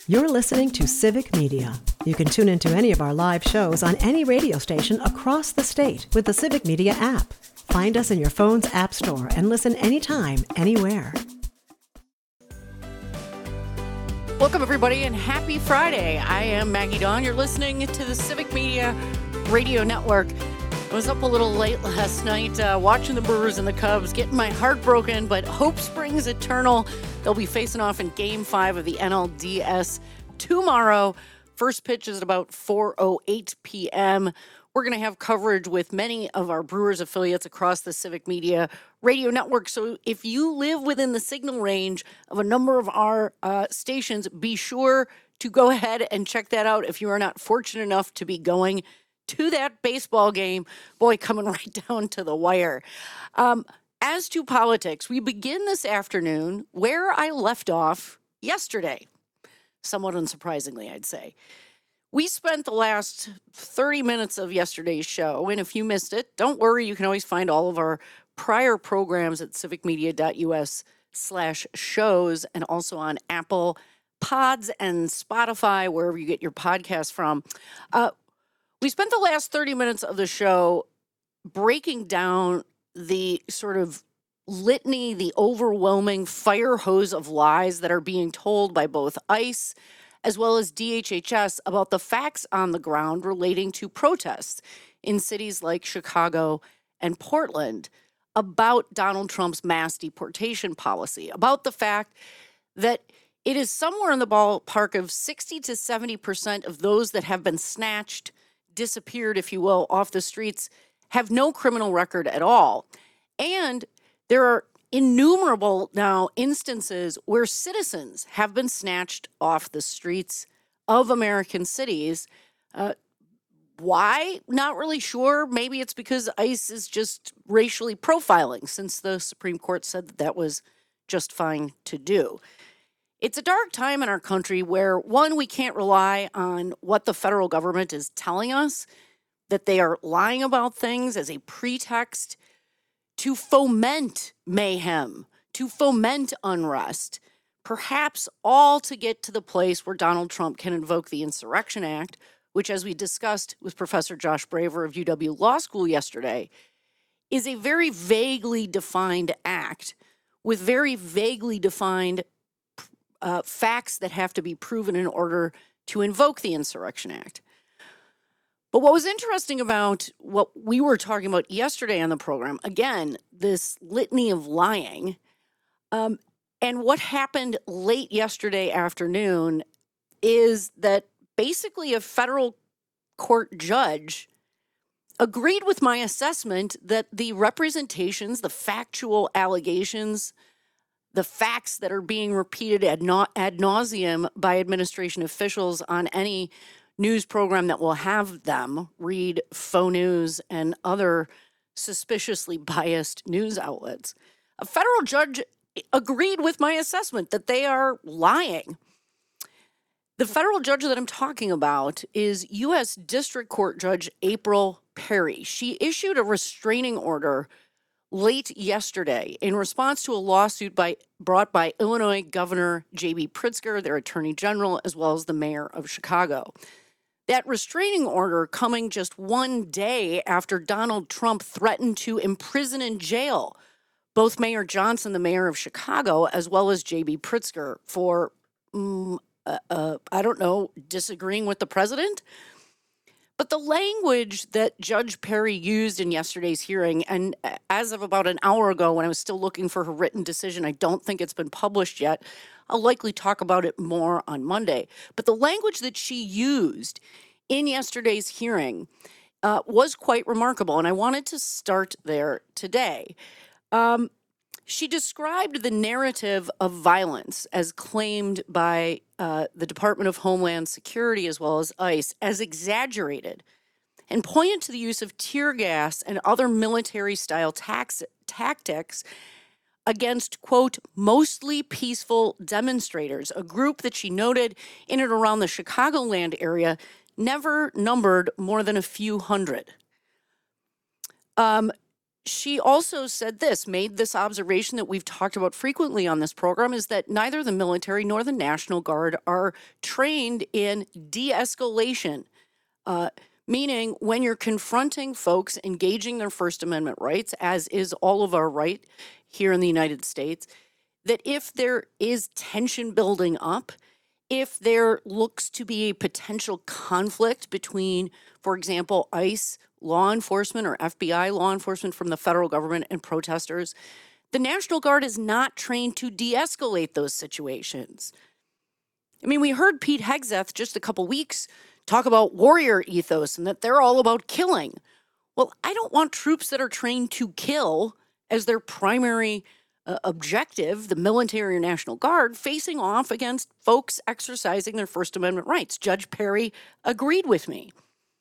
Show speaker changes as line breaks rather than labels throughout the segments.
You're listening to Civic Media. You can tune into any of our live shows on any radio station across the state with the Civic Media app. Find us in your phone's app store and listen anytime, anywhere.
Welcome, everybody, and happy Friday. I am Maggie Dawn. You're listening to the Civic Media Radio Network. I was up a little late last night watching the Brewers and the Cubs, getting my heart broken, but hope springs eternal. They'll be facing off in Game 5 of the NLDS tomorrow. First pitch is at about 4:08 p.m. We're going to have coverage with many of our Brewers affiliates across the Civic Media Radio Network. So if you live within the signal range of a number of our stations, be sure to go ahead and check that out if you are not fortunate enough to be going to that baseball game. Boy, coming right down to the wire. As to politics, we begin this afternoon where I left off yesterday. Somewhat unsurprisingly, I'd say. We spent the last 30 minutes of yesterday's show, and if you missed it, don't worry, you can always find all of our prior programs at civicmedia.us/shows and also on Apple Pods and Spotify, wherever you get your podcasts from. We spent the last 30 minutes of the show breaking down the sort of litany, the overwhelming fire hose of lies that are being told by both ICE as well as DHHS about the facts on the ground relating to protests in cities like Chicago and Portland about Donald Trump's mass deportation policy, about the fact that it is somewhere in the ballpark of 60 to 70% of those that have been snatched, disappeared, if you will, off the streets, have no criminal record at all. And there are innumerable now instances where citizens have been snatched off the streets of American cities. Why? Not really sure. Maybe it's because ICE is just racially profiling, since the Supreme Court said that that was just fine to do. It's a dark time in our country where, one, we can't rely on what the federal government is telling us, that they are lying about things as a pretext to foment mayhem, to foment unrest, perhaps all to get to the place where Donald Trump can invoke the Insurrection Act, which, as we discussed with Professor Josh Braver of UW Law School yesterday, is a very vaguely defined act with very vaguely defined facts that have to be proven in order to invoke the Insurrection Act. But what was interesting about what we were talking about yesterday on the program, again, this litany of lying, and what happened late yesterday afternoon is that basically a federal court judge agreed with my assessment that the representations, the factual allegations, the facts that are being repeated ad nauseum by administration officials on any news program that will have them read faux news and other suspiciously biased news outlets. A federal judge agreed with my assessment that they are lying. The federal judge that I'm talking about is U.S. District Court Judge April Perry. She issued a restraining order late yesterday in response to a lawsuit brought by Illinois Governor J.B. Pritzker, their attorney general, as well as the mayor of Chicago. That restraining order coming just one day after Donald Trump threatened to imprison in jail both Mayor Johnson, the mayor of Chicago, as well as J.B. Pritzker for, disagreeing with the president. But the language that Judge Perry used in yesterday's hearing, and as of about an hour ago when I was still looking for her written decision, I don't think it's been published yet. I'll likely talk about it more on Monday. But the language that she used in yesterday's hearing was quite remarkable, and I wanted to start there today. She described the narrative of violence as claimed by the Department of Homeland Security as well as ICE as exaggerated, and pointed to the use of tear gas and other military-style tactics against, quote, mostly peaceful demonstrators, a group that she noted in and around the Chicagoland area never numbered more than a few hundred. She also said made this observation that we've talked about frequently on this program, is that neither the military nor the National Guard are trained in de-escalation, meaning when you're confronting folks engaging their First Amendment rights, as is all of our right here in the United States, that if there is tension building up, if there looks to be a potential conflict between, for example, ICE law enforcement or FBI law enforcement from the federal government and protesters, the National Guard is not trained to de-escalate those situations. I mean, we heard Pete Hegseth just a couple weeks talk about warrior ethos and that they're all about killing. Well, I don't want troops that are trained to kill as their primary objective, the military or National Guard, facing off against folks exercising their First Amendment rights. Judge Perry agreed with me.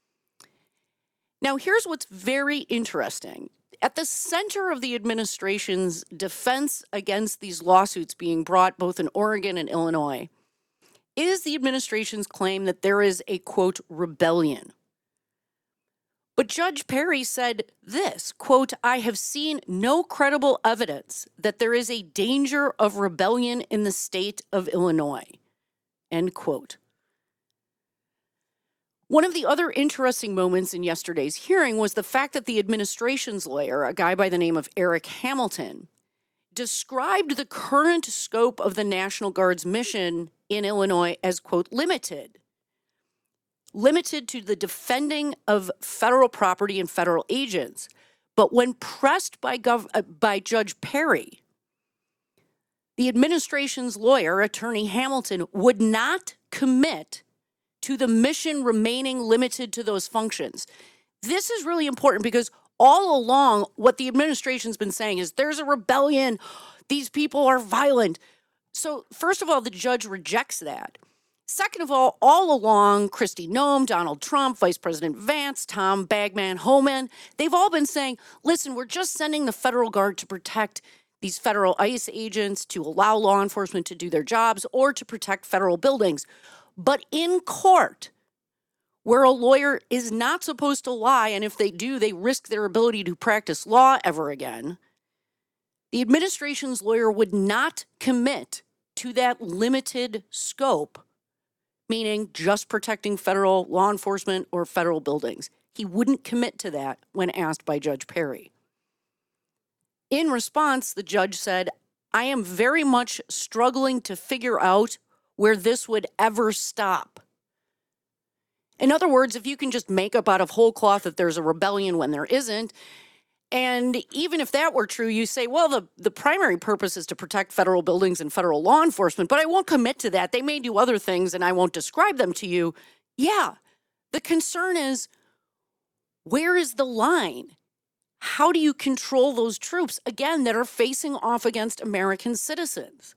Now, here's what's very interesting. At the center of the administration's defense against these lawsuits being brought both in Oregon and Illinois is the administration's claim that there is a, quote, rebellion. But Judge Perry said this, quote, "I have seen no credible evidence that there is a danger of rebellion in the state of Illinois," end quote. One of the other interesting moments in yesterday's hearing was the fact that the administration's lawyer, a guy by the name of Eric Hamilton, described the current scope of the National Guard's mission in Illinois as, quote, limited to the defending of federal property and federal agents. But when pressed by Judge Perry, the administration's lawyer, Attorney Hamilton, would not commit to the mission remaining limited to those functions. This is really important because all along, what the administration's been saying is there's a rebellion. These people are violent. So first of all, the judge rejects that. Second of all along, Kristi Noem, Donald Trump, Vice President Vance, Tom Bagman, Homan, they've all been saying, listen, we're just sending the federal guard to protect these federal ICE agents, to allow law enforcement to do their jobs, or to protect federal buildings. But in court, where a lawyer is not supposed to lie, and if they do, they risk their ability to practice law ever again, the administration's lawyer would not commit to that limited scope, meaning just protecting federal law enforcement or federal buildings. He wouldn't commit to that when asked by Judge Perry. In response, the judge said, "I am very much struggling to figure out where this would ever stop." In other words, if you can just make up out of whole cloth that there's a rebellion when there isn't, and even if that were true, you say, well, the primary purpose is to protect federal buildings and federal law enforcement, but I won't commit to that. They may do other things and I won't describe them to you. Yeah, the concern is, where is the line? How do you control those troops, again, that are facing off against American citizens?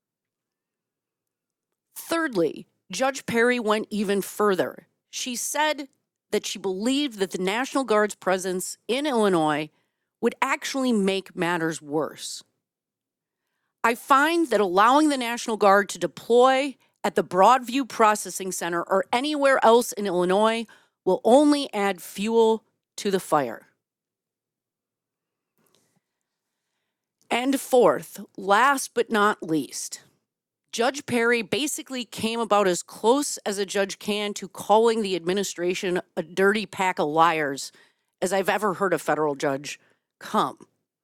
Thirdly, Judge Perry went even further. She said that she believed that the National Guard's presence in Illinois would actually make matters worse. "I find that allowing the National Guard to deploy at the Broadview Processing Center or anywhere else in Illinois will only add fuel to the fire." And fourth, last but not least, Judge Perry basically came about as close as a judge can to calling the administration a dirty pack of liars as I've ever heard a federal judge come.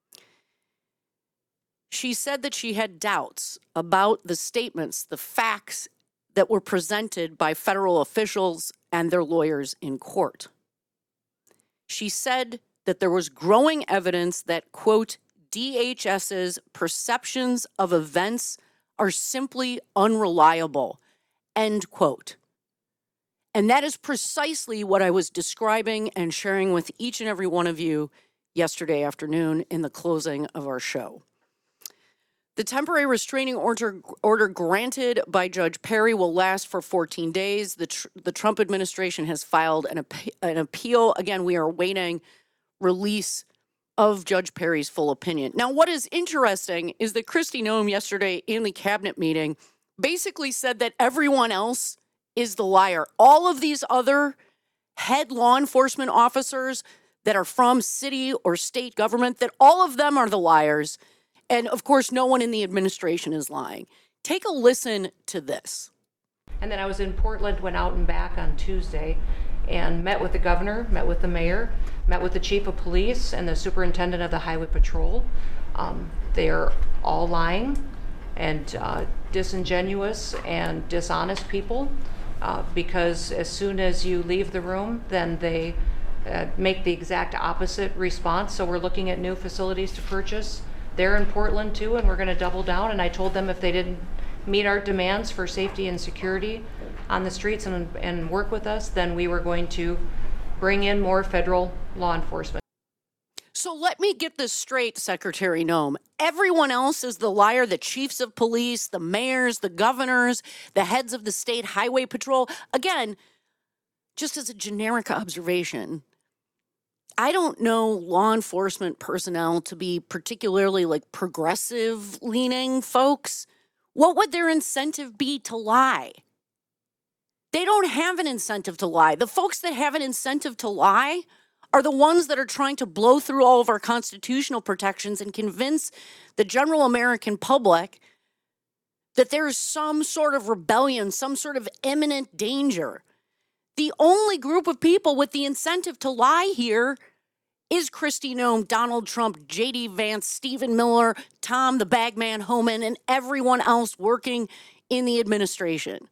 She said that she had doubts about the statements, the facts that were presented by federal officials and their lawyers in court. She said that there was growing evidence that, quote, DHS's perceptions of events are simply unreliable, end quote. And that is precisely what I was describing and sharing with each and every one of you yesterday afternoon in the closing of our show. The temporary restraining order granted by Judge Perry will last for 14 days. The Trump administration has filed an appeal. Again, we are awaiting release of Judge Perry's full opinion. Now, what is interesting is that Kristi Noem yesterday in the cabinet meeting basically said that everyone else is the liar. All of these other head law enforcement officers, that are from city or state government, that all of them are the liars. And of course, no one in the administration is lying. Take a listen to this.
And then I was in Portland, went out and back on Tuesday and met with the governor, met with the mayor, met with the chief of police and the superintendent of the highway patrol. They're all lying and disingenuous and dishonest people because as soon as you leave the room, then they make the exact opposite response. So we're looking at new facilities to purchase. They're in Portland too, and we're going to double down. And I told them if they didn't meet our demands for safety and security on the streets and work with us, then we were going to bring in more federal law enforcement.
So let me get this straight, Secretary Noem. Everyone else is the liar, the chiefs of police, the mayors, the governors, the heads of the state highway patrol. Again, just as a generic observation, I don't know law enforcement personnel to be particularly like progressive leaning folks. What would their incentive be to lie? They don't have an incentive to lie. The folks that have an incentive to lie are the ones that are trying to blow through all of our constitutional protections and convince the general American public that there's some sort of rebellion, some sort of imminent danger. The only group of people with the incentive to lie here is Kristi Noem, Donald Trump, J.D. Vance, Stephen Miller, Tom the Bagman Homan, and everyone else working in the administration.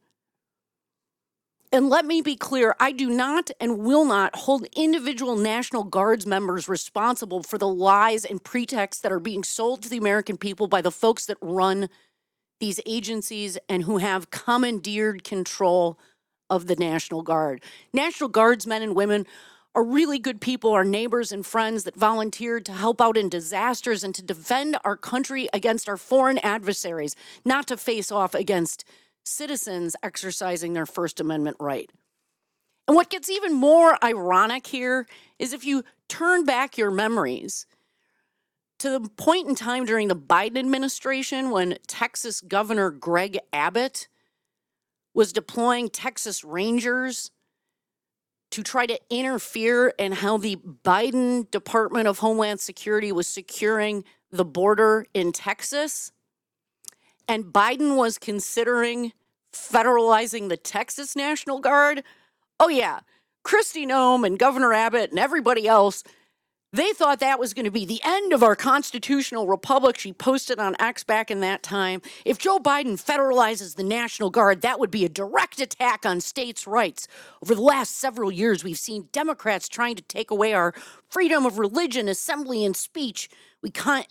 And let me be clear, I do not and will not hold individual National Guards members responsible for the lies and pretexts that are being sold to the American people by the folks that run these agencies and who have commandeered control of the National Guard. National Guardsmen and women are really good people, our neighbors and friends that volunteered to help out in disasters and to defend our country against our foreign adversaries, not to face off against citizens exercising their First Amendment right. And what gets even more ironic here is if you turn back your memories to the point in time during the Biden administration when Texas Governor Greg Abbott was deploying Texas Rangers to try to interfere in how the Biden Department of Homeland Security was securing the border in Texas. And Biden was considering federalizing the Texas National Guard. Oh yeah, Kristi Noem and Governor Abbott and everybody else, they thought that was going to be the end of our constitutional republic. She posted on X back in that time. If Joe Biden federalizes the National Guard, that would be a direct attack on states' rights. Over the last several years, we've seen Democrats trying to take away our freedom of religion, assembly, and speech. We can't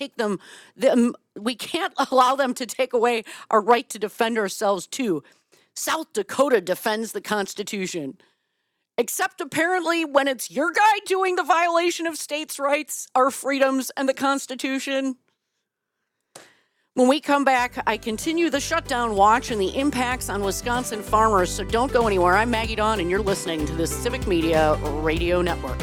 allow them to take away our right to defend ourselves too. South Dakota defends the Constitution. Except apparently when it's your guy doing the violation of states' rights, our freedoms, and the Constitution. When we come back, I continue the shutdown watch and the impacts on Wisconsin farmers, so don't go anywhere. I'm Maggie Dawn, and you're listening to the Civic Media Radio Network.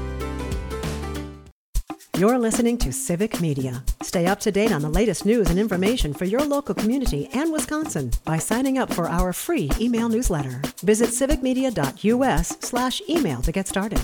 You're listening to Civic Media. Stay up to date on the latest news and information for your local community and Wisconsin by signing up for our free email newsletter. Visit civicmedia.us/email to get started.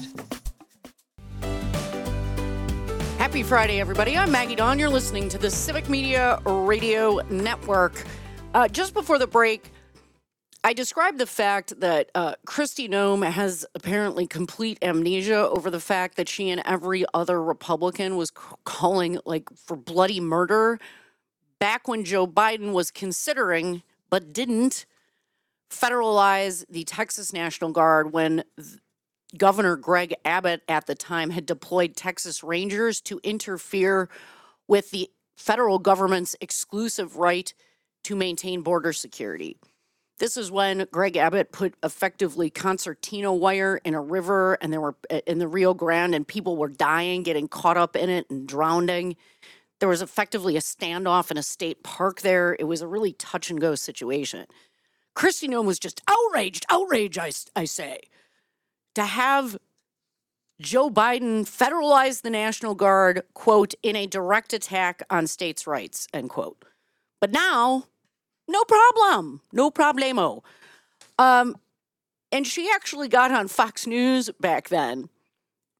Happy Friday, everybody. I'm Maggie Dawn. You're listening to the Civic Media Radio Network. Just before the break, I described the fact that Kristi Noem has apparently complete amnesia over the fact that she and every other Republican was calling for bloody murder back when Joe Biden was considering, but didn't, federalize the Texas National Guard when Governor Greg Abbott at the time had deployed Texas Rangers to interfere with the federal government's exclusive right to maintain border security. This is when Greg Abbott put effectively concertina wire in a river, and there were in the Rio Grande, and people were dying, getting caught up in it and drowning. There was effectively a standoff in a state park there. It was a really touch and go situation. Kristi Noem was just outraged, I say, to have Joe Biden federalize the National Guard, quote, in a direct attack on states' rights, end quote. But now, no problem. No problemo. And she actually got on Fox News back then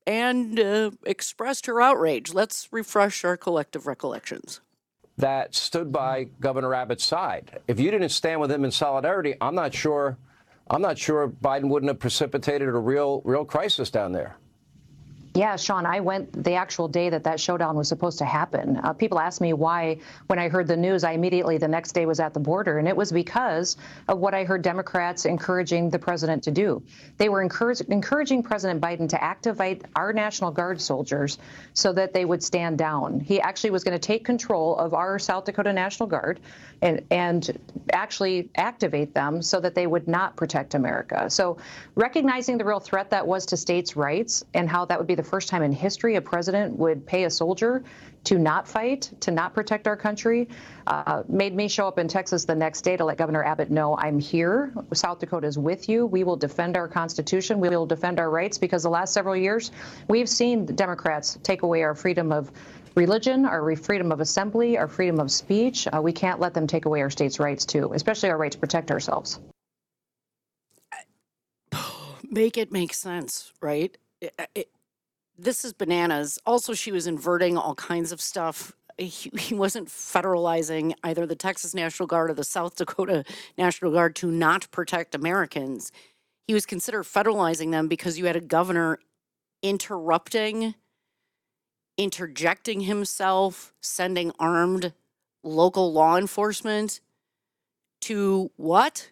and expressed her outrage. Let's refresh our collective recollections.
That stood by Governor Abbott's side. If you didn't stand with him in solidarity, I'm not sure Biden wouldn't have precipitated a real crisis down there.
Yeah, Sean, I went the actual day that showdown was supposed to happen. People asked me why, when I heard the news, I immediately the next day was at the border. And it was because of what I heard Democrats encouraging the president to do. They were encouraging President Biden to activate our National Guard soldiers so that they would stand down. He actually was going to take control of our South Dakota National Guard and actually activate them so that they would not protect America. So recognizing the real threat that was to states' rights and how that would be the first time in history a president would pay a soldier to not fight, to not protect our country, made me show up in Texas the next day to let Governor Abbott know I'm here. South Dakota is with you. We will defend our Constitution. We will defend our rights, because the last several years we've seen the Democrats take away our freedom of religion, our freedom of assembly, our freedom of speech. We can't let them take away our states' rights, too, especially our right to protect ourselves.
Make it make sense, right? This is bananas. Also, she was inverting all kinds of stuff. He wasn't federalizing either the Texas National Guard or the South Dakota National Guard to not protect Americans. He was considered federalizing them because you had a governor interjecting himself, sending armed local law enforcement to what?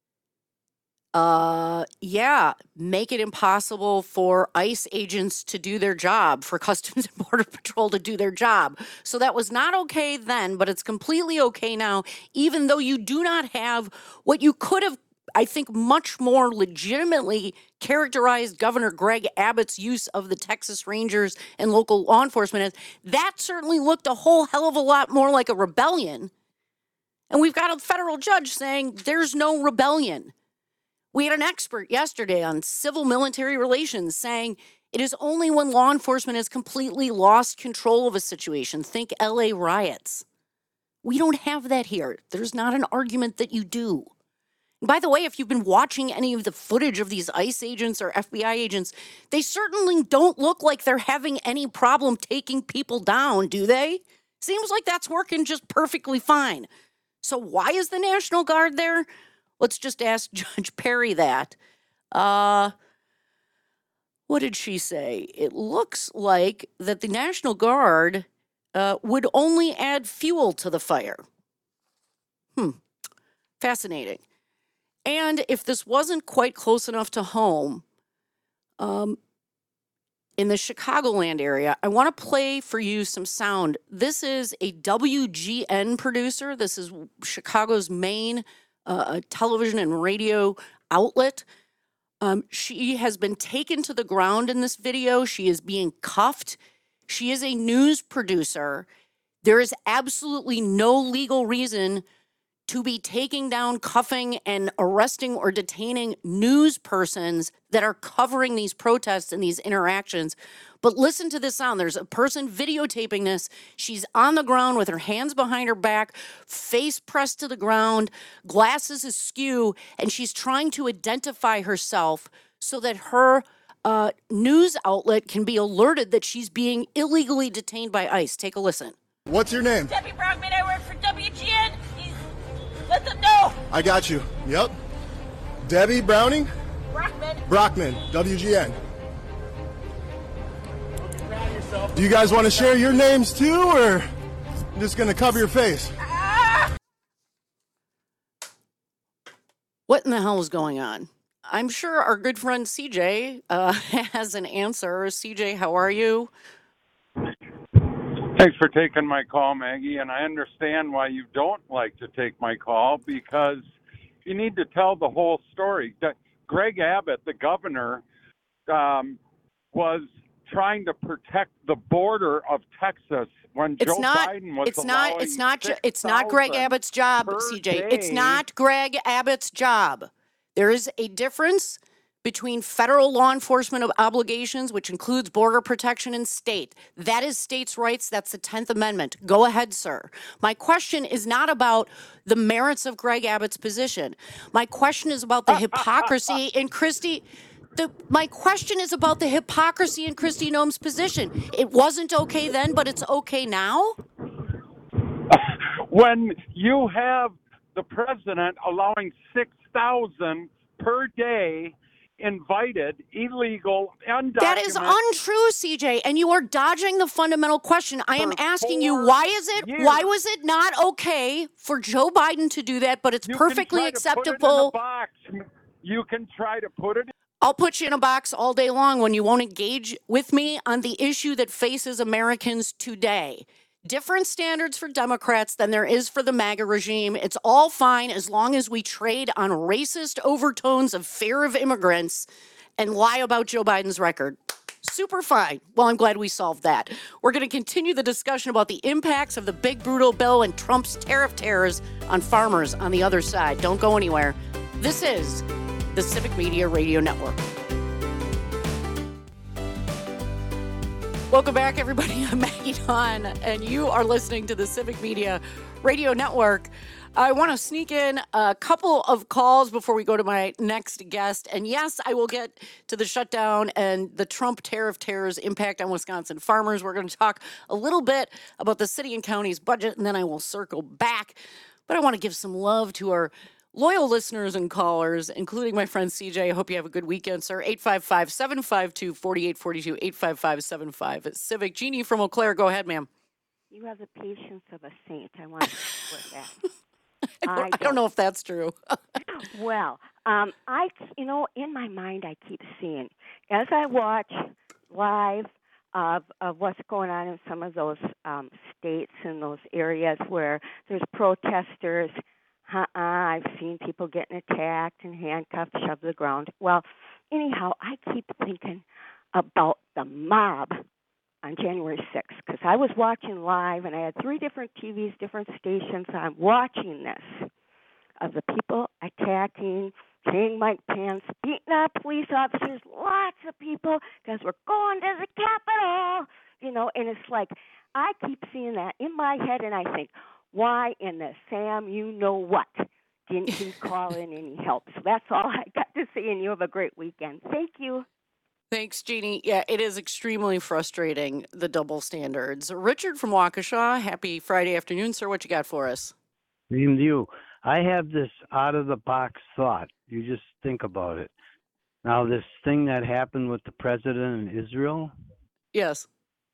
Make it impossible for ICE agents to do their job, for Customs and Border Patrol to do their job. So that was not okay then, but it's completely okay now, even though you do not have what you could have, I think, much more legitimately characterized Governor Greg Abbott's use of the Texas Rangers and local law enforcement as. That certainly looked a whole hell of a lot more like a rebellion. And we've got a federal judge saying there's no rebellion. We had an expert yesterday on civil military relations saying it is only when law enforcement has completely lost control of a situation. Think LA riots. We don't have that here. There's not an argument that you do. And by the way, if you've been watching any of the footage of these ICE agents or FBI agents, they certainly don't look like they're having any problem taking people down, do they? Seems like that's working just perfectly fine. So why is the National Guard there? Let's just ask Judge Perry that. What did she say? It looks like that the National Guard would only add fuel to the fire. Fascinating. And if this wasn't quite close enough to home, in the Chicagoland area, I want to play for you some sound. This is a WGN producer. This is Chicago's main television and radio outlet. She has been taken to the ground in this video. She is being cuffed. She is a news producer. There is absolutely no legal reason to be taking down, cuffing, and arresting or detaining news persons that are covering these protests and these interactions. But listen to this sound. There's a person videotaping this. She's on the ground with her hands behind her back, face pressed to the ground, glasses askew, and she's trying to identify herself so that her news outlet can be alerted that she's being illegally detained by ICE. Take a listen.
What's your name?
Debbie Brockman, I work for WGN. Let them know.
I got you. Yep. Debbie Browning?
Brockman,
WGN. Do you guys want to share your names too, or I'm just going to cover your face?
What in the hell is going on? I'm sure our good friend CJ has an answer. CJ, how are you?
Thanks for taking my call, Maggie, and I understand why you don't like to take my call, because you need to tell the whole story. Greg Abbott, the governor, was trying to protect the border of Texas when Joe Biden was
It's not Greg Abbott's job, CJ. It's not Greg Abbott's job. There is a difference between federal law enforcement obligations, which includes border protection, and state. That is states' rights. That's the 10th Amendment. Go ahead, sir. My question is not about the merits of Greg Abbott's position. My question is about the hypocrisy in Christy. My question is about the hypocrisy in Kristi Noem's position. It wasn't okay then, but it's okay now?
When you have the president allowing 6,000 per day invited, illegal, undocumented.
That is untrue, CJ, and you are dodging the fundamental question. I am asking you, why was it not okay for Joe Biden to do that, but it's perfectly acceptable?
You can try to put it in.
I'll put you in a box all day long when you won't engage with me on the issue that faces Americans today. Different standards for Democrats than there is for the MAGA regime. It's all fine as long as we trade on racist overtones of fear of immigrants and lie about Joe Biden's record. Super fine. Well, I'm glad we solved that. We're going to continue the discussion about the impacts of the big brutal bill and Trump's tariff terrors on farmers on the other side. Don't go anywhere. This is the Civic Media Radio Network. Welcome back, everybody. I'm Maggie Dawn, and you are listening to the Civic Media Radio Network. I want to sneak in a couple of calls before we go to my next guest. And yes, I will get to the shutdown and the Trump tariff terror's impact on Wisconsin farmers. We're going to talk a little bit about the city and county's budget, and then I will circle back. But I want to give some love to our loyal listeners and callers, including my friend CJ. I hope you have a good weekend, sir. 855-752-4842, 855-75 at Civic. Jeannie from Eau Claire, go ahead, ma'am.
You have the patience of a saint. I want to support that.
I don't know if that's true.
Well, in my mind, I keep seeing, as I watch live of what's going on in some of those states and those areas where there's protesters. I've seen people getting attacked and handcuffed, shoved to the ground. Well, anyhow, I keep thinking about the mob on January 6th because I was watching live and I had 3 different TVs, different stations. I'm watching this of the people attacking, saying Mike Pence, beating up police officers, lots of people because we're going to the Capitol, and it's like I keep seeing that in my head and I think, why in the Sam you-know-what didn't he call in any help? So that's all I got to say, and you have a great weekend. Thank you.
Thanks, Jeannie. Yeah, it is extremely frustrating, the double standards. Richard from Waukesha, happy Friday afternoon, sir. What you got for us?
Same to you. I have this out-of-the-box thought. You just think about it. Now, this thing that happened with the president in Israel.
Yes.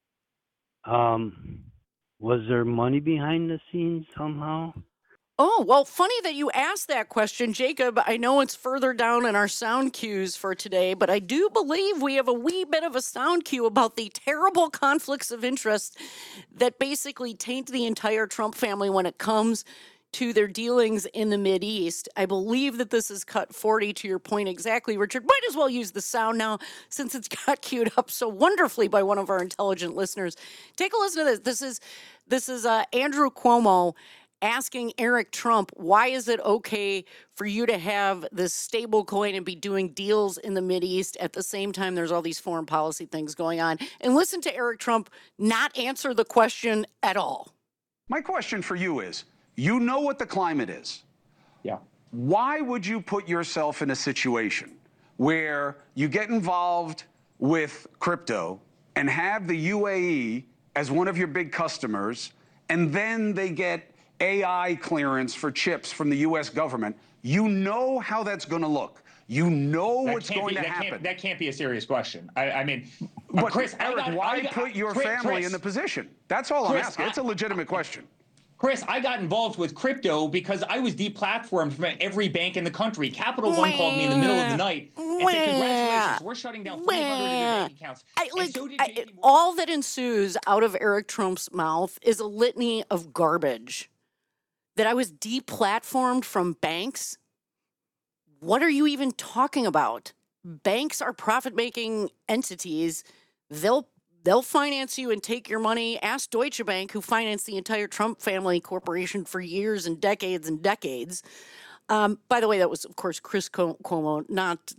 Was there money behind the scenes somehow?
Oh, well, funny that you asked that question, Jacob. I know it's further down in our sound cues for today, but I do believe we have a wee bit of a sound cue about the terrible conflicts of interest that basically taint the entire Trump family when it comes to their dealings in the Mideast. I believe that this is cut 40 to your point exactly, Richard. Might as well use the sound now since it's got queued up so wonderfully by one of our intelligent listeners. Take a listen to this. This is Andrew Cuomo asking Eric Trump, why is it okay for you to have this stable coin and be doing deals in the Mideast at the same time there's all these foreign policy things going on? And listen to Eric Trump not answer the question at all.
My question for you is, you know what the climate is.
Yeah.
Why would you put yourself in a situation where you get involved with crypto and have the UAE as one of your big customers, and then they get AI clearance for chips from the U.S. government? You know how that's going to look. You know what's going to happen.
That can't be a serious question. I mean,
but
Chris,
Eric, why put your family in the position? That's all I'm asking. It's a legitimate question.
Chris, I got involved with crypto because I was deplatformed from every bank in the country. Capital One called me in the middle of the night and said, congratulations, we're shutting down 300 of your bank accounts.
All that ensues out of Eric Trump's mouth is a litany of garbage. That I was deplatformed from banks? What are you even talking about? Banks are profit-making entities. They'll finance you and take your money. Ask Deutsche Bank, who financed the entire Trump family corporation for years and decades and decades. By the way, that was, of course, Chris Cuomo, not the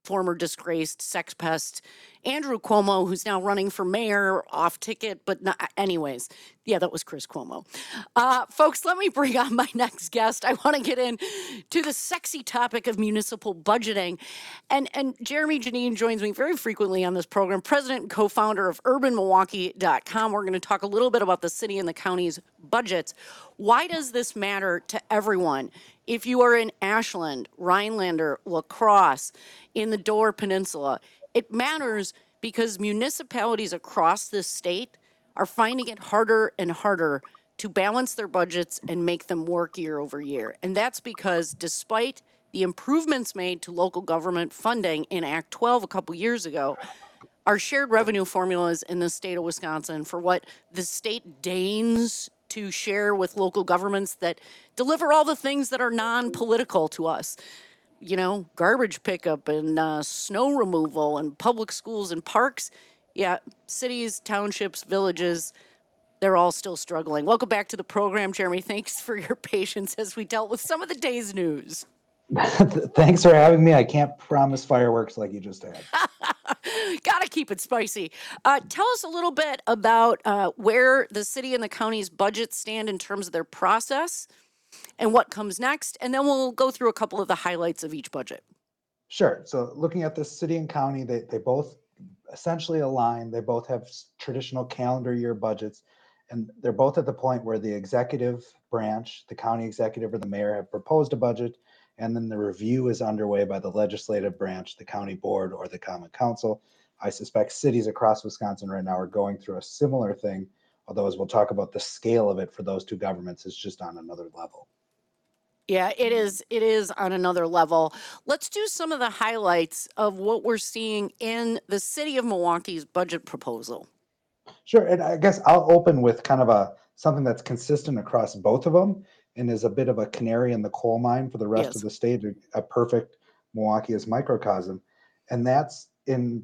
former disgraced sex pest Andrew Cuomo, who's now running for mayor, off ticket, but not, anyways. Yeah, that was Chris Cuomo. Folks, let me bring on my next guest. I want to get into the sexy topic of municipal budgeting. And Jeremy Janine joins me very frequently on this program, president and co-founder of UrbanMilwaukee.com. We're going to talk a little bit about the city and the county's budgets. Why does this matter to everyone? If you are in Ashland, Rhinelander, La Crosse, in the Door Peninsula, it matters because municipalities across this state are finding it harder and harder to balance their budgets and make them work year over year. And that's because despite the improvements made to local government funding in Act 12 a couple years ago, our shared revenue formulas in the state of Wisconsin for what the state deigns to share with local governments that deliver all the things that are non-political to us, you know, garbage pickup and snow removal and public schools and parks. Yeah, cities, townships, villages, they're all still struggling. Welcome back to the program, Jeremy. Thanks for your patience as we dealt with some of the day's news.
Thanks for having me. I can't promise fireworks like you just had.
Gotta keep it spicy. Tell us a little bit about where the city and the county's budgets stand in terms of their process and what comes next, and then we'll go through a couple of the highlights of each budget.
Sure. So looking at the city and county, they both essentially align. They both have traditional calendar year budgets, and they're both at the point where the executive branch, the county executive or the mayor, have proposed a budget, and then the review is underway by the legislative branch, the county board, or the common council. I suspect cities across Wisconsin right now are going through a similar thing, although as we'll talk about, the scale of it for those two governments is just on another level.
Yeah, it is on another level. Let's do some of the highlights of what we're seeing in the city of Milwaukee's budget proposal.
Sure, and I guess I'll open with kind of something that's consistent across both of them and is a bit of a canary in the coal mine for the rest of the state, a perfect Milwaukee as microcosm. And that's in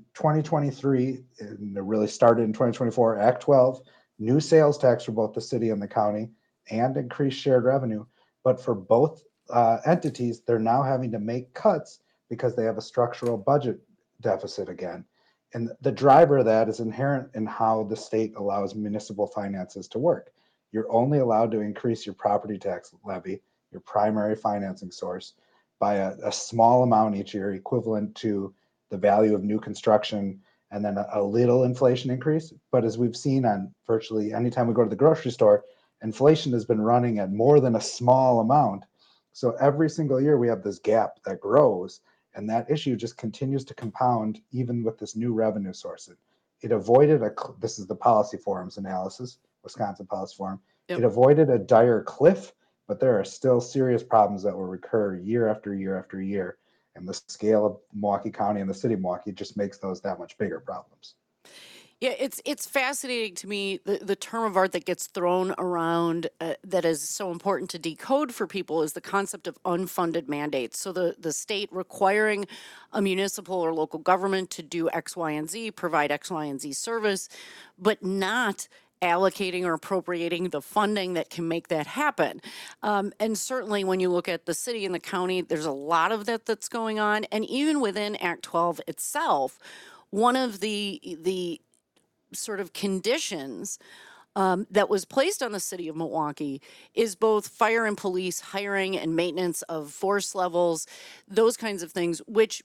2023, and it really started in 2024, Act 12, new sales tax for both the city and the county, and increased shared revenue. But for both entities, they're now having to make cuts because they have a structural budget deficit again. And the driver of that is inherent in how the state allows municipal finances to work. You're only allowed to increase your property tax levy, your primary financing source, by a small amount each year, equivalent to the value of new construction, and then a little inflation increase. But as we've seen on virtually anytime we go to the grocery store, inflation has been running at more than a small amount. So every single year we have this gap that grows, and that issue just continues to compound even with this new revenue source. It avoided this is the Policy Forum's analysis, Wisconsin Policy Forum. Yep. It avoided a dire cliff, but there are still serious problems that will recur year after year after year. And the scale of Milwaukee County and the city of Milwaukee just makes those that much bigger problems.
Yeah, it's fascinating to me, the term of art that gets thrown around that is so important to decode for people is the concept of unfunded mandates. So the state requiring a municipal or local government to do X, Y, and Z, provide X, Y, and Z service, but not allocating or appropriating the funding that can make that happen. And certainly when you look at the city and the county, there's a lot of that's going on. And even within Act 12 itself, one of the sort of conditions that was placed on the city of Milwaukee is both fire and police hiring and maintenance of force levels, those kinds of things, which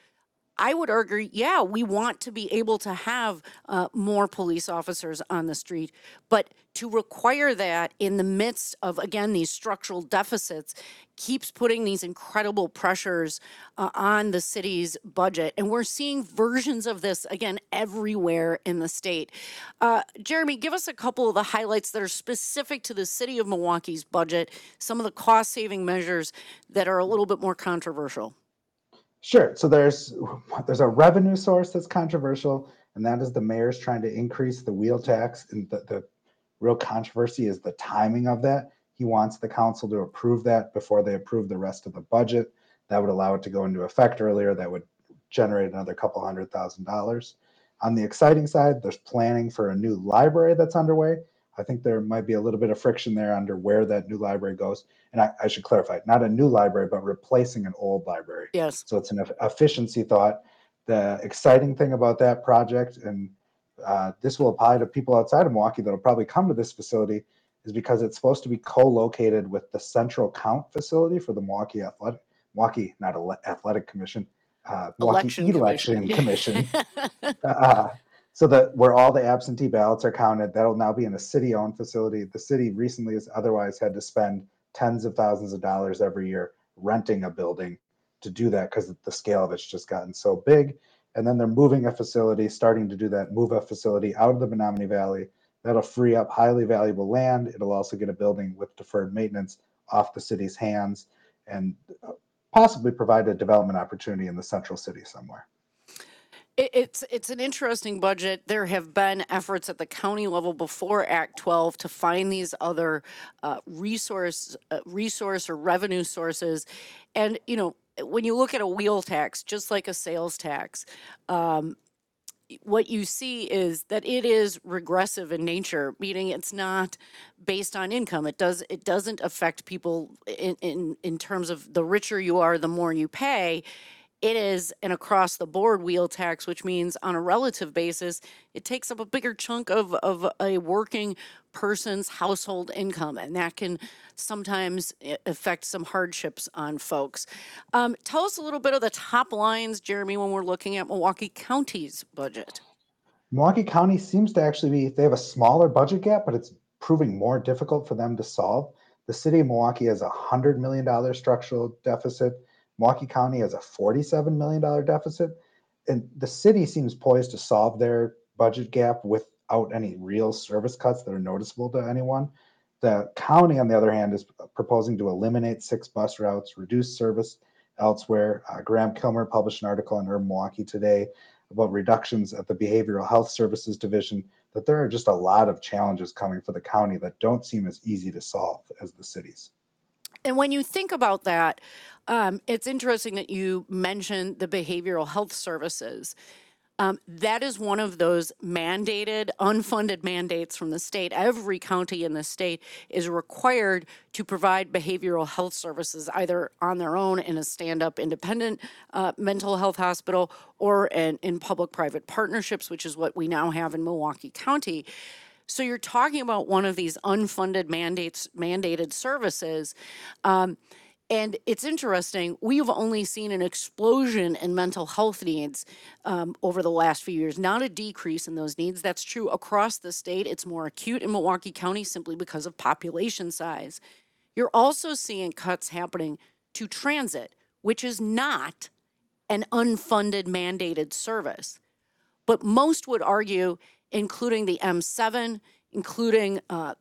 I would argue, yeah, we want to be able to have more police officers on the street, but to require that in the midst of, again, these structural deficits keeps putting these incredible pressures on the city's budget. And we're seeing versions of this, again, everywhere in the state. Jeremy, give us a couple of the highlights that are specific to the city of Milwaukee's budget, some of the cost-saving measures that are a little bit more controversial.
Sure. So there's a revenue source that's controversial, and that is the mayor's trying to increase the wheel tax. And the real controversy is the timing of that. He wants the council to approve that before they approve the rest of the budget. That would allow it to go into effect earlier. That would generate another couple $100,000. On the exciting side, there's planning for a new library that's underway, I think there might be a little bit of friction there under where that new library goes. And I should clarify, not a new library, but replacing an old library.
Yes.
So it's an efficiency thought. The exciting thing about that project, and this will apply to people outside of Milwaukee that'll probably come to this facility, is because it's supposed to be co-located with the Central Count facility for the Milwaukee Athletic Commission, Milwaukee Election Commission. So that where all the absentee ballots are counted, that'll now be in a city-owned facility. The city recently has otherwise had to spend tens of thousands of dollars every year renting a building to do that because the scale of it's just gotten so big. And then they're moving a facility, starting to do that, move a facility out of the Menominee Valley. That'll free up highly valuable land. It'll also get a building with deferred maintenance off the city's hands and possibly provide a development opportunity in the central city somewhere.
It's an interesting budget. There have been efforts at the county level before Act 12 to find these other resource or revenue sources. And, you know, when you look at a wheel tax, just like a sales tax, what you see is that it is regressive in nature, meaning it's not based on income. It doesn't affect people in terms of the richer you are, the more you pay. It is an across the board wheel tax, which means on a relative basis, it takes up a bigger chunk of a working person's household income, and that can sometimes affect some hardships on folks. Tell us a little bit of the top lines, Jeremy, when we're looking at Milwaukee County's budget.
Milwaukee County seems to actually they have a smaller budget gap, but it's proving more difficult for them to solve. The city of Milwaukee has a $100 million structural deficit. Milwaukee County has a $47 million deficit, and the city seems poised to solve their budget gap without any real service cuts that are noticeable to anyone. The county, on the other hand, is proposing to eliminate 6 bus routes, reduce service elsewhere. Graham Kilmer published an article in Urban Milwaukee today about reductions at the Behavioral Health Services Division, that there are just a lot of challenges coming for the county that don't seem as easy to solve as the cities.
And when you think about that, it's interesting that you mentioned the behavioral health services. That is one of those mandated, unfunded mandates from the state. Every county in the state is required to provide behavioral health services, either on their own in a stand-up independent mental health hospital or in public-private partnerships, which is what we now have in Milwaukee County. So you're talking about one of these unfunded mandated services. And it's interesting, we've only seen an explosion in mental health needs over the last few years, not a decrease in those needs. That's true across the state. It's more acute in Milwaukee County simply because of population size. You're also seeing cuts happening to transit, which is not an unfunded mandated service. But most would argue, including the M7, including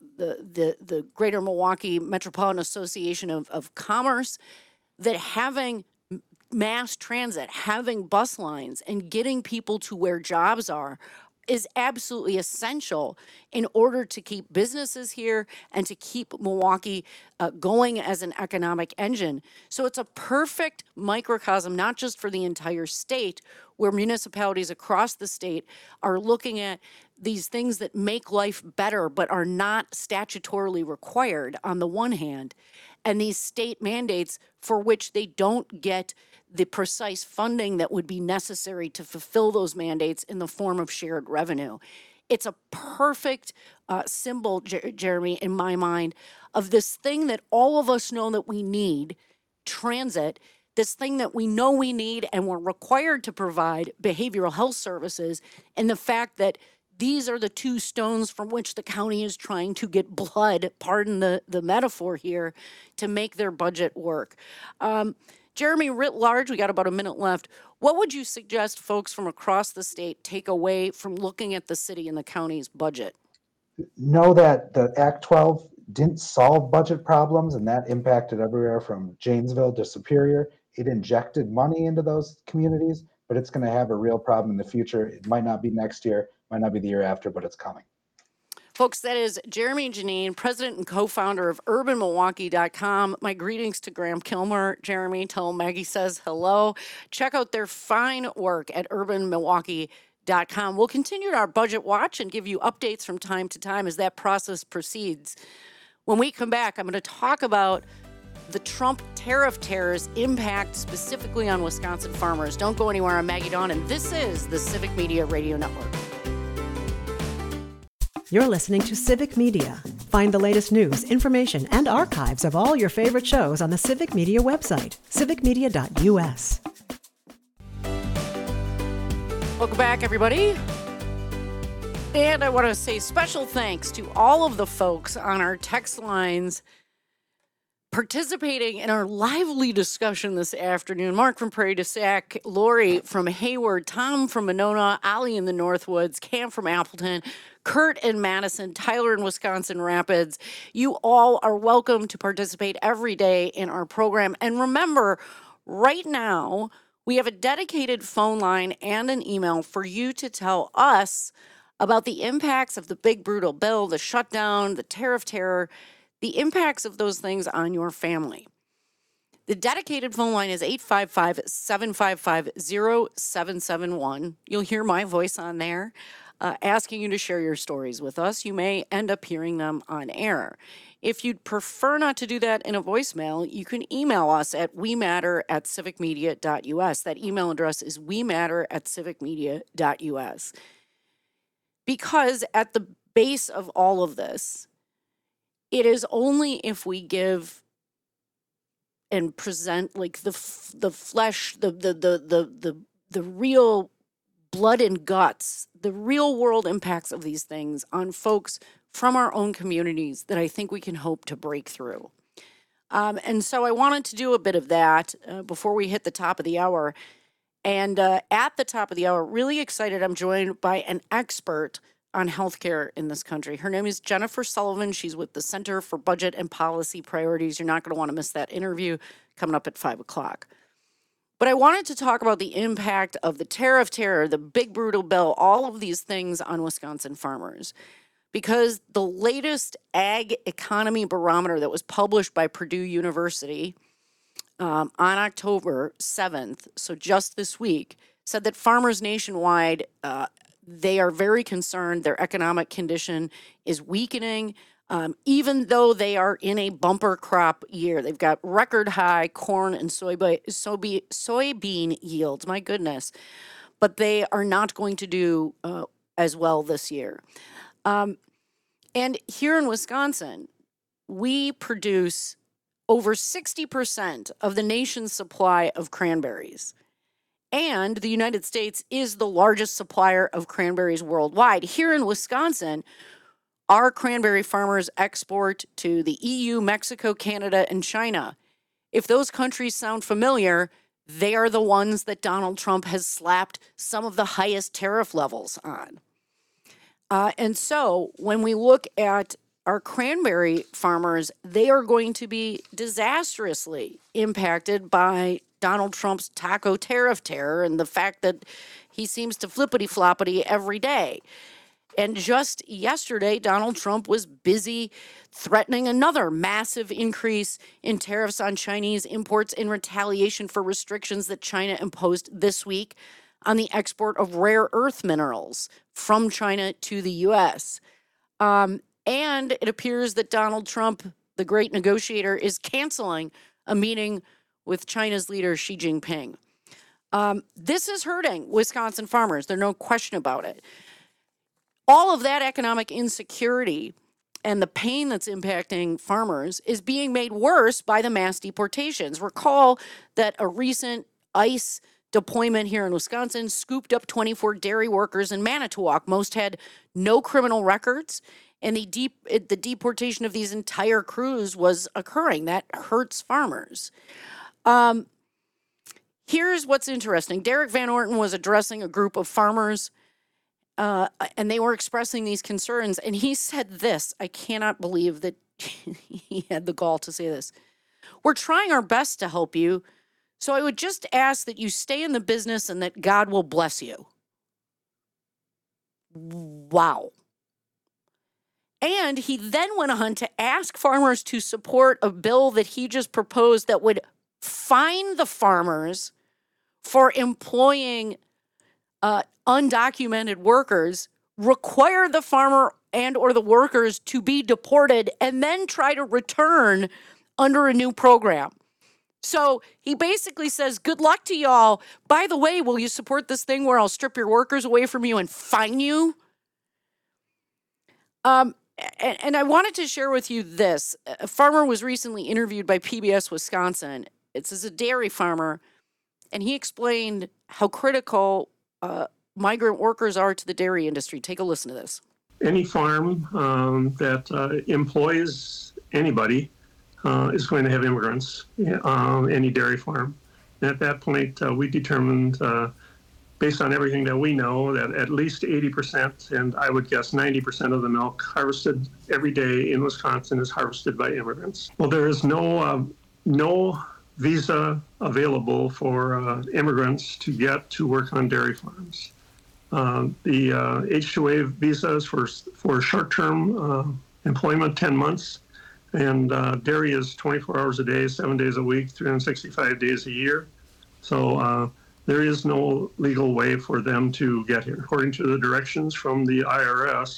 the Greater Milwaukee Metropolitan Association of Commerce, that having mass transit, having bus lines, and getting people to where jobs are is absolutely essential in order to keep businesses here and to keep Milwaukee going as an economic engine. So it's a perfect microcosm, not just for the entire state, where municipalities across the state are looking at these things that make life better but are not statutorily required on the one hand, and these state mandates for which they don't get the precise funding that would be necessary to fulfill those mandates in the form of shared revenue. It's a perfect symbol, Jeremy, in my mind, of this thing that all of us know that we need, transit, this thing that we know we need and we're required to provide, behavioral health services, and the fact that these are the two stones from which the county is trying to get blood, pardon the metaphor here, to make their budget work. Jeremy, writ large, we got about a minute left. What would you suggest folks from across the state take away from looking at the city and the county's budget?
Know that the Act 12 didn't solve budget problems, and that impacted everywhere from Janesville to Superior. It injected money into those communities, but it's going to have a real problem in the future. It might not be next year, might not be the year after, but it's coming.
Folks, that is Jeremy Janine, president and co-founder of UrbanMilwaukee.com. My greetings to Graham Kilmer. Jeremy, tell Maggie says hello. Check out their fine work at UrbanMilwaukee.com. civic.com. We'll continue our budget watch and give you updates from time to time as that process proceeds. When we come back, I'm going to talk about the Trump tariff terror's impact specifically on Wisconsin farmers. Don't go anywhere. I'm Maggie Dawn, and this is the Civic Media Radio Network.
You're listening to Civic Media. Find the latest news, information, and archives of all your favorite shows on the Civic Media website, civicmedia.us.
Welcome back, everybody. And I want to say special thanks to all of the folks on our text lines participating in our lively discussion this afternoon. Mark from Prairie du Sac, Lori from Hayward, Tom from Monona, Allie in the Northwoods, Cam from Appleton, Kurt in Madison, Tyler in Wisconsin Rapids. You all are welcome to participate every day in our program. And remember, right now, we have a dedicated phone line and an email for you to tell us about the impacts of the big brutal bill, the shutdown, the tariff terror, the impacts of those things on your family. The dedicated phone line is 855-755-0771. You'll hear my voice on there asking you to share your stories with us. You may end up hearing them on air. If you'd prefer not to do that in a voicemail, you can email us at wematter@civicmedia.us. That email address is wematter@civicmedia.us. Because at the base of all of this, it is only if we give and present like the flesh, the real blood and guts, the real world impacts of these things on folks from our own communities that I think we can hope to break through. And so I wanted to do a bit of that before we hit the top of the hour. And at the top of the hour, really excited, I'm joined by an expert on healthcare in this country. Her name is Jennifer Sullivan. She's with the Center for Budget and Policy Priorities. You're not going to want to miss that interview coming up at 5 o'clock. But I wanted to talk about the impact of the tariff terror, the big brutal bill, all of these things on Wisconsin farmers. Because the latest ag economy barometer that was published by Purdue University on October 7th, so just this week, said that farmers nationwide, they are very concerned. Their economic condition is weakening, even though they are in a bumper crop year. They've got record high corn and soybean yields, my goodness. But they are not going to do as well this year. And here in Wisconsin, we produce over 60% of the nation's supply of cranberries. And the United States is the largest supplier of cranberries worldwide. Here in Wisconsin, our cranberry farmers export to the EU, Mexico, Canada, and China. If those countries sound familiar, they are the ones that Donald Trump has slapped some of the highest tariff levels on. And so when we look at our cranberry farmers, they are going to be disastrously impacted by Donald Trump's taco tariff terror and the fact that he seems to flippity-floppity every day. And just yesterday, Donald Trump was busy threatening another massive increase in tariffs on Chinese imports in retaliation for restrictions that China imposed this week on the export of rare earth minerals from China to the U.S. And it appears that Donald Trump, the great negotiator, is canceling a meeting with China's leader, Xi Jinping. This is hurting Wisconsin farmers. There's no question about it. All of that economic insecurity and the pain that's impacting farmers is being made worse by the mass deportations. Recall that a recent ICE deployment here in Wisconsin scooped up 24 dairy workers in Manitowoc. Most had no criminal records, and the deportation of these entire crews was occurring. That hurts farmers. Here's what's interesting. Derek Van Orton was addressing a group of farmers, and they were expressing these concerns, and he said this. I cannot believe that he had the gall to say this. We're trying our best to help you, so I would just ask that you stay in the business and that God will bless you. Wow. And he then went on to ask farmers to support a bill that he just proposed that would fine the farmers for employing undocumented workers, require the farmer and or the workers to be deported, and then try to return under a new program. So he basically says, good luck to y'all. By the way, will you support this thing where I'll strip your workers away from you and fine you? And I wanted to share with you this. A farmer was recently interviewed by PBS Wisconsin. It's as a dairy farmer, and he explained how critical migrant workers are to the dairy industry. Take a listen to this.
Any farm that employs anybody is going to have immigrants, any dairy farm. And at that point, we determined, based on everything that we know, that at least 80%, and I would guess 90% of the milk harvested every day in Wisconsin is harvested by immigrants. Well, there is no visa available for immigrants to get to work on dairy farms. The H-2A visas for short-term employment, 10 months, and dairy is 24 hours a day, 7 days a week, 365 days a year. So there is no legal way for them to get here. According to the directions from the IRS,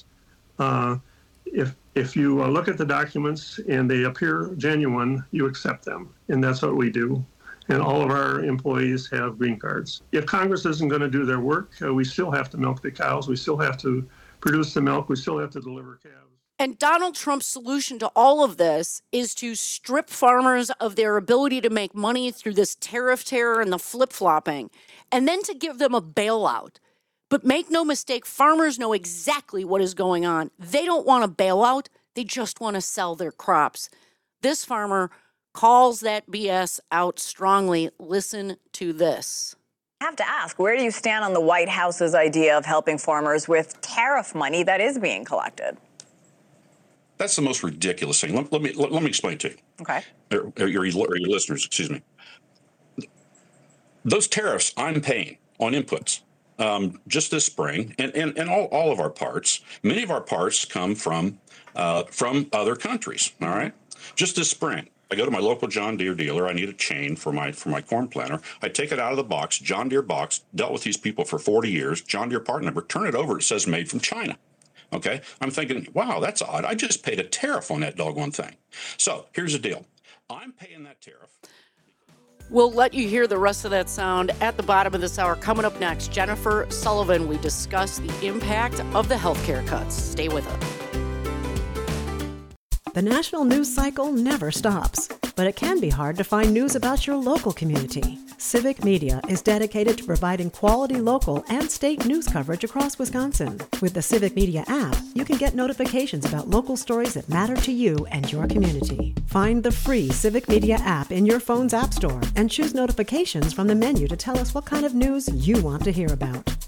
if you look at the documents and they appear genuine, you accept them, and that's what we do. And all of our employees have green cards. If Congress isn't going to do their work, we still have to milk the cows. We still have to produce the milk. We still have to deliver calves.
And Donald Trump's solution to all of this is to strip farmers of their ability to make money through this tariff terror and the flip-flopping, and then to give them a bailout. But make no mistake, farmers know exactly what is going on. They don't want a bailout. They just want to sell their crops. This farmer calls that BS out strongly. Listen to this.
I have to ask, where do you stand on the White House's idea of helping farmers with tariff money that is being collected?
That's the most ridiculous thing. Let me explain to you.
Okay.
Or your listeners, excuse me. Those tariffs I'm paying on inputs just this spring, and all of our parts, many of our parts come from other countries. All right. Just this spring, I go to my local John Deere dealer. I need a chain for my corn planter. I take it out of the box, John Deere box, dealt with these people for 40 years, John Deere part number, turn it over. It says made from China. Okay, I'm thinking, wow, that's odd. I just paid a tariff on that doggone thing. So here's the deal. I'm paying that tariff.
We'll let you hear the rest of that sound at the bottom of this hour. Coming up next, Jennifer Sullivan. We discuss the impact of the healthcare cuts. Stay with us.
The national news cycle never stops, but it can be hard to find news about your local community. Civic Media is dedicated to providing quality local and state news coverage across Wisconsin. With the Civic Media app, you can get notifications about local stories that matter to you and your community. Find the free Civic Media app in your phone's app store and choose notifications from the menu to tell us what kind of news you want to hear about.